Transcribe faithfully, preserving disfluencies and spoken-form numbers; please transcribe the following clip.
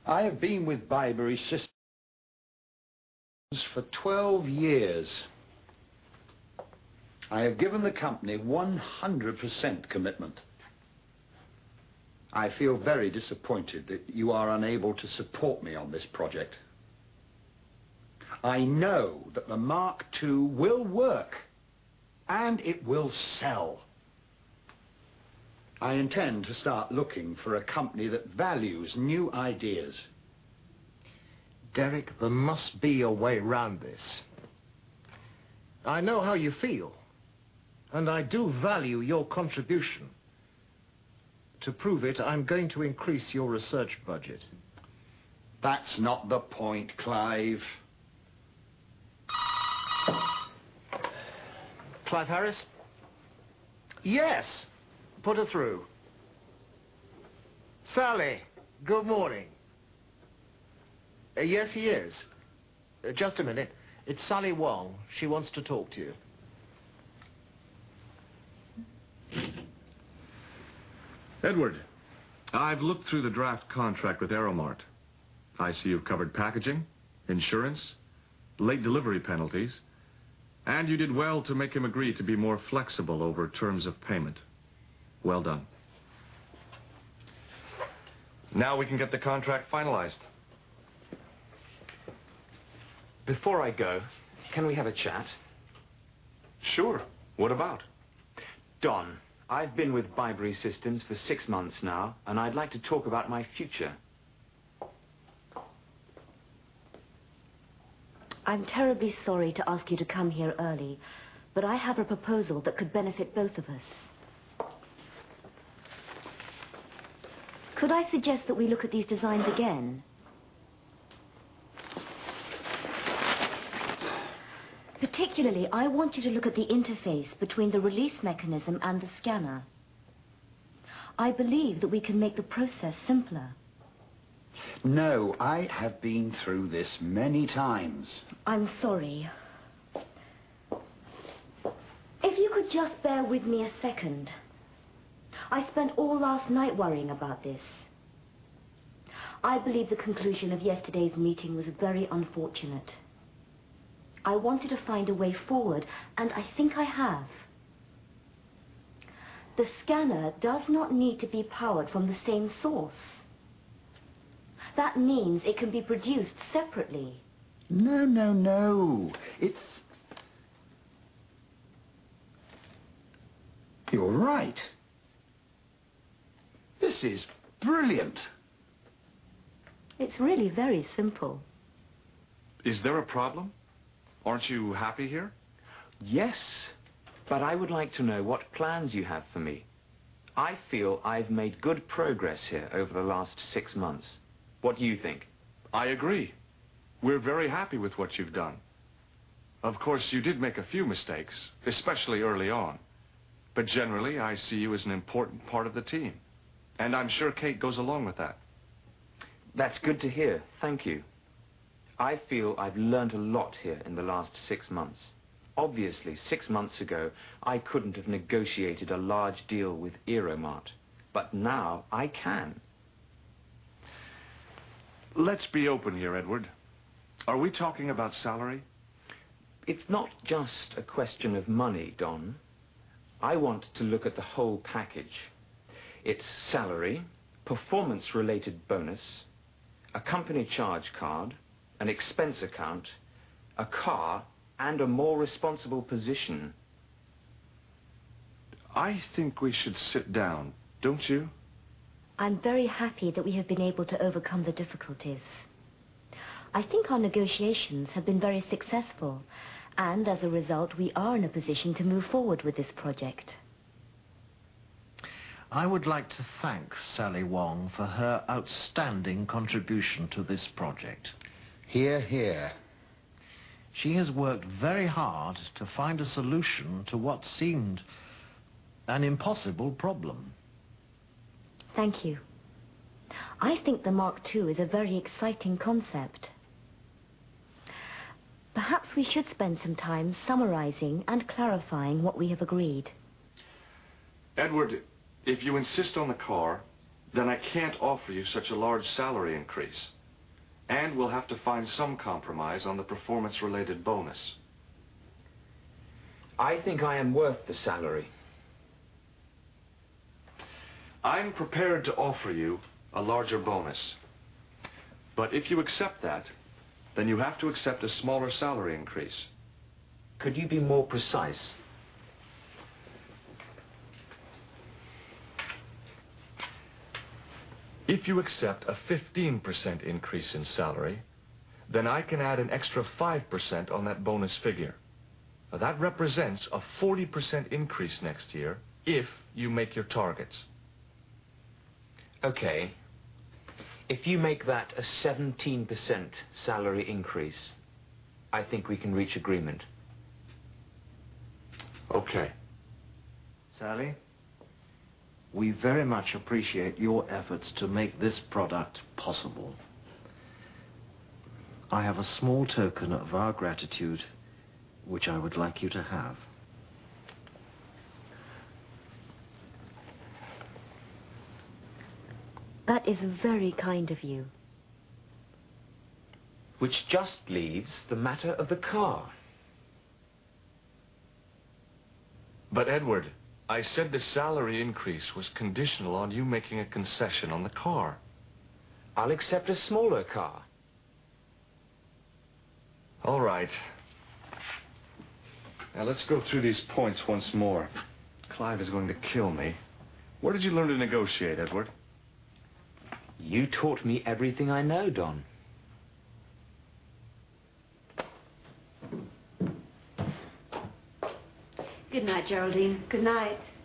I have been with Byberry Systems for twelve years. I have given the company one hundred percent commitment. I feel very disappointed that you are unable to support me on this project. I know that the Mark two will work, and it will sell. I intend to start looking for a company that values new ideas. Derek, there must be a way round this. I know how you feel, and I do value your contribution. To prove it, I'm going to increase your research budget. That's not the point, Clive. Clive Harris? Yes. Put her through. Sally, good morning. Uh, yes, he is. Uh, just a minute. It's Sally Wong. She wants to talk to you. Edward, I've looked through the draft contract with Aeromart. I see you've covered packaging, insurance, late delivery penalties, and you did well to make him agree to be more flexible over terms of payment. Well done. Now we can get the contract finalized. Before I go, can we have a chat? Sure. What about? Don, I've been with Byberry Systems for six months now, and I'd like to talk about my future. I'm terribly sorry to ask you to come here early, but I have a proposal that could benefit both of us. Could I suggest that we look at these designs again? Particularly, I want you to look at the interface between the release mechanism and the scanner. I believe that we can make the process simpler. No, I have been through this many times. I'm sorry. If you could just bear with me a second. I spent all last night worrying about this. I believe the conclusion of yesterday's meeting was very unfortunate. I wanted to find a way forward, and I think I have. The scanner does not need to be powered from the same source. That means it can be produced separately. No, no, no. It's... You're right. This is brilliant. It's really very simple. Is there a problem? Aren't you happy here? Yes, but I would like to know what plans you have for me. I feel I've made good progress here over the last six months. What do you think? I agree. We're very happy with what you've done. Of course, you did make a few mistakes, especially early on. But generally, I see you as an important part of the team. And I'm sure Kate goes along with that. That's good to hear. Thank you. I feel I've learned a lot here in the last six months. Obviously, six months ago, I couldn't have negotiated a large deal with Aeromart. But now, I can. Let's be open here, Edward. Are we talking about salary? It's not just a question of money, Don. I want to look at the whole package. It's salary, performance-related bonus, a company charge card, an expense account, a car, and a more responsible position. I think we should sit down, don't you? I'm very happy that we have been able to overcome the difficulties. I think our negotiations have been very successful, and as a result, we are in a position to move forward with this project. I would like to thank Sally Wong for her outstanding contribution to this project. Hear, hear. She has worked very hard to find a solution to what seemed an impossible problem. Thank you. I think the Mark two is a very exciting concept. Perhaps we should spend some time summarizing and clarifying what we have agreed. Edward, if you insist on the car, then I can't offer you such a large salary increase. And we'll have to find some compromise on the performance-related bonus. I think I am worth the salary. I'm prepared to offer you a larger bonus. But if you accept that, then you have to accept a smaller salary increase. Could you be more precise? If you accept a fifteen percent increase in salary, then I can add an extra five percent on that bonus figure. Now, that represents a forty percent increase next year if you make your targets. Okay. If you make that a seventeen percent salary increase, I think we can reach agreement. Okay. Sally, we very much appreciate your efforts to make this product possible. I have a small token of our gratitude, which I would like you to have. That is very kind of you. Which just leaves the matter of the car. But Edward, I said the salary increase was conditional on you making a concession on the car. I'll accept a smaller car. All right. Now let's go through these points once more. Clive is going to kill me. Where did you learn to negotiate, Edward? You taught me everything I know, Don. Good night, Geraldine. Good night.